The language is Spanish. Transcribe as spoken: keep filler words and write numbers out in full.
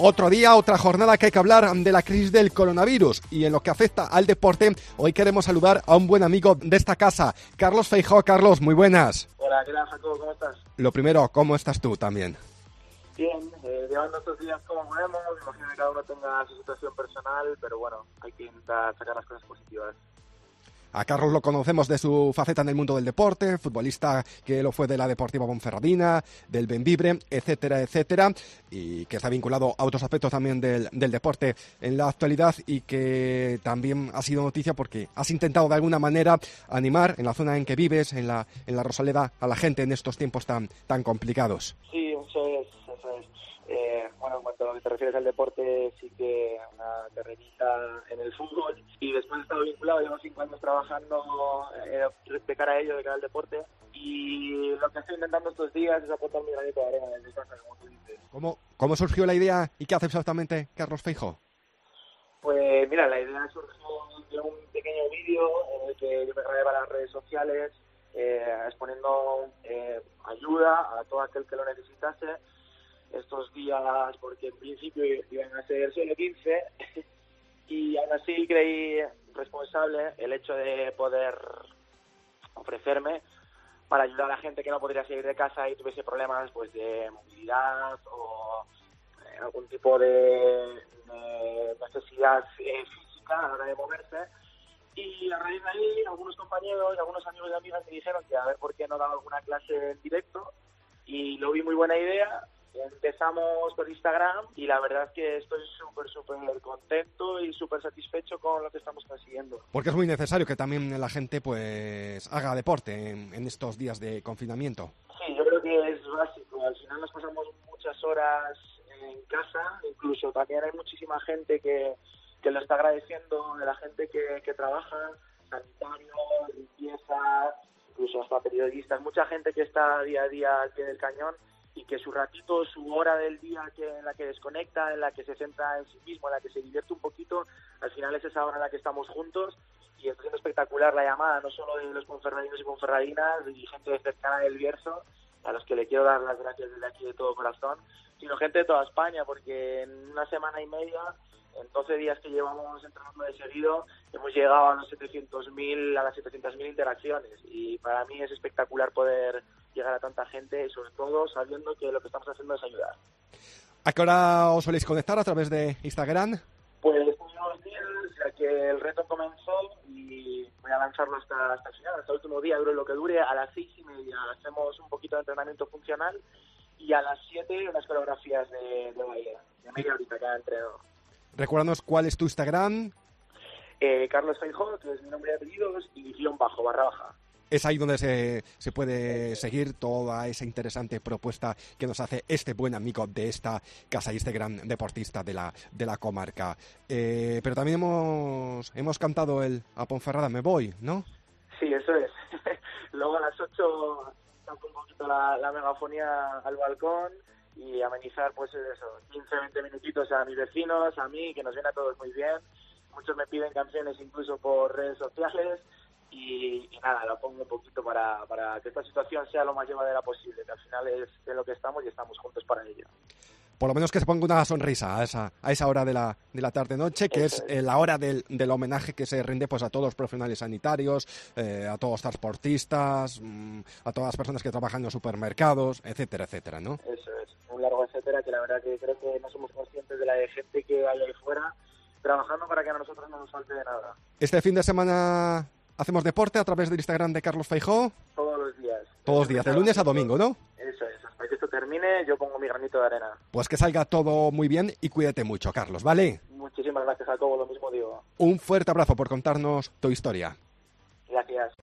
Otro día, otra jornada que hay que hablar de la crisis del coronavirus y en lo que afecta al deporte, hoy queremos saludar a un buen amigo de esta casa, Carlos Feijóo. Carlos, muy buenas. Hola, ¿qué tal, Jacobo? ¿Cómo estás? Lo primero, ¿cómo estás tú también? Bien, eh, llevando estos días como podemos, imagino que cada uno tenga su situación personal, pero bueno, hay que intentar sacar las cosas positivas. A Carlos lo conocemos de su faceta en el mundo del deporte, futbolista que lo fue de la Deportiva Ponferradina, del Bembibre, etcétera, etcétera, y que está vinculado a otros aspectos también del, del deporte en la actualidad y que también ha sido noticia porque has intentado de alguna manera animar en la zona en que vives, en la, en la Rosaleda, a la gente en estos tiempos tan, tan complicados. Sí, eso es, eso es. Eh, bueno, en cuanto a lo que te refieres al deporte, sí que una carrerita en el fútbol y después he estado vinculado, llevo cinco años trabajando eh, de cara a ello, de cara al deporte, y lo que estoy intentando estos días es aportar mi granito de arena desde casa, como tú dices. ¿Cómo, ¿Cómo surgió la idea y qué hace exactamente Carlos Feijóo? Pues mira, la idea surgió de un pequeño vídeo en el que yo me grabé para las redes sociales eh, exponiendo eh, ayuda a todo aquel que lo necesitase estos días, porque en principio iban a ser solo quince y aún así creí responsable el hecho de poder ofrecerme para ayudar a la gente que no podría salir de casa y tuviese problemas pues de movilidad o eh, algún tipo de, de necesidad eh, física a la hora de moverse. Y a raíz de ahí algunos compañeros y algunos amigos y amigas me dijeron que a ver por qué no daba alguna clase en directo, y lo vi muy buena idea. Empezamos por Instagram y la verdad es que estoy súper, súper contento y súper satisfecho con lo que estamos consiguiendo. Porque es muy necesario que también la gente pues haga deporte en, en estos días de confinamiento. Sí, yo creo que es básico. Al final nos pasamos muchas horas en casa, incluso también hay muchísima gente que, que lo está agradeciendo, de la gente que, que trabaja, sanitarios, limpieza, incluso hasta periodistas, mucha gente que está día a día al pie del cañón y que su ratito, su hora del día que en la que desconecta, en la que se centra en sí mismo, en la que se divierte un poquito, al final es esa hora en la que estamos juntos y está siendo espectacular la llamada, no solo de los ponferradinos y ponferradinas y gente cercana del Bierzo, a los que le quiero dar las gracias desde aquí de todo corazón, sino gente de toda España, porque en una semana y media, en doce días que llevamos entrenando de seguido, hemos llegado a los setecientos mil, a las setecientas mil interacciones y para mí es espectacular poder llegar a tanta gente y sobre todo sabiendo que lo que estamos haciendo es ayudar. ¿A qué hora os soléis conectar a través de Instagram? Pues estos unos días, ya que el reto comenzó y voy a lanzarlo hasta, hasta el final, hasta el último día, dure lo que dure. A las seis y media hacemos un poquito de entrenamiento funcional y a las siete unas coreografías de, de baile, de media horita cada entrenador. Recuérdanos cuál es tu Instagram. Eh, Carlos Feijóo, que es mi nombre y apellidos, y guión bajo, barra baja. Es ahí donde se, se puede seguir toda esa interesante propuesta que nos hace este buen amigo de esta casa y este gran deportista de la, de la comarca. Eh, pero también hemos, hemos cantado el A Ponferrada me voy, ¿no? Sí, eso es. Luego a las ocho saco un poquito la, la megafonía al balcón y amenizar pues eso, quince, veinte minutitos a mis vecinos, a mí, que nos viene a todos muy bien. Muchos me piden canciones incluso por redes sociales. Y, y nada, lo pongo un poquito para, para que esta situación sea lo más llevadera posible, que al final es en lo que estamos y estamos juntos para ello. Por lo menos que se ponga una sonrisa a esa, a esa hora de la, de la tarde-noche, que Eso es, es la hora del, del homenaje que se rinde pues a todos los profesionales sanitarios, eh, a todos los transportistas, mmm, a todas las personas que trabajan en los supermercados, etcétera, etcétera, ¿no? Eso es, un largo etcétera, que la verdad que creo que no somos conscientes de la de gente que hay ahí fuera trabajando para que a nosotros no nos falte de nada. Este fin de semana hacemos deporte a través del Instagram de Carlos Feijóo. Todos los días. Todos los días, de lunes a domingo, ¿no? Eso es, hasta que esto termine yo pongo mi granito de arena. Pues que salga todo muy bien y cuídate mucho, Carlos, ¿vale? Muchísimas gracias, Jacobo, lo mismo digo. Un fuerte abrazo por contarnos tu historia. Gracias.